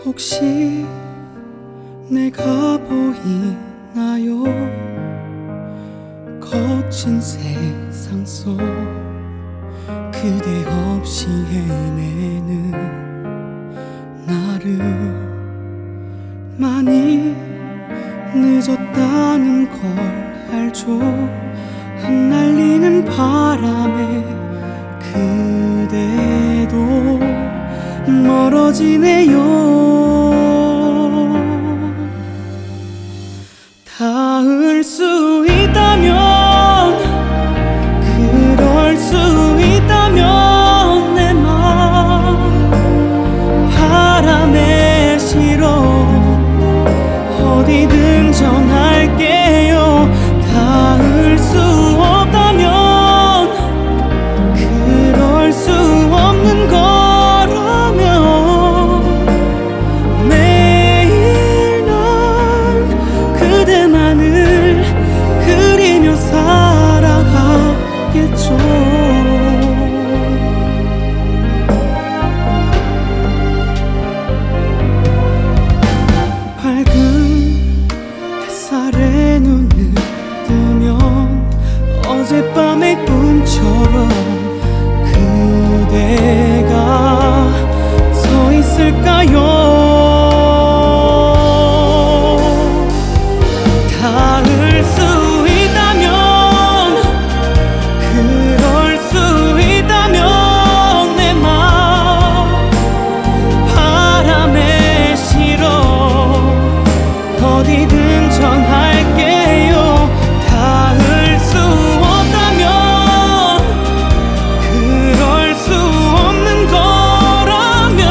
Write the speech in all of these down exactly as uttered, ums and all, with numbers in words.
혹시 내가 보이나요? 거친 세상 속 그대 없이 헤매는 나를 많이 늦었다는 걸 알죠. 흩날리는 바람에 그대도 멀어지네요. 닿을 수 있다면, 그럴 수 있다면 내 맘 바람에 실어 어디든 전할게요. 닿을 수 없다면, 그럴 수 없는 거라면 매일 난 그대만을 그리며 살아가겠죠. 밝은 햇살에 눈을 뜨면 어젯밤의 꿈처럼 그대가 서 있을까요? 닿을 수 있다면, 그럴 수 있다면 내 맘 바람에 실어 어디든 전할게요. 닿을 수 없다면, 그럴 수 없는 거라면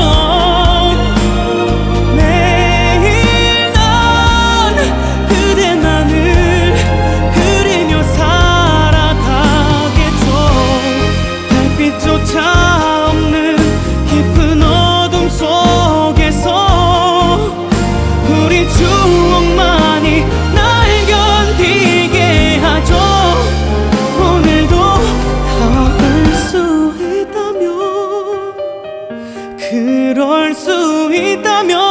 매일 난 그대만을 그리며 살아가겠죠. 달빛조차 없는 깊은 어둠 속에서 우리 추억만이 날 견디게 하죠. 오늘도 닿을 수 있다면, 그럴 수 있다면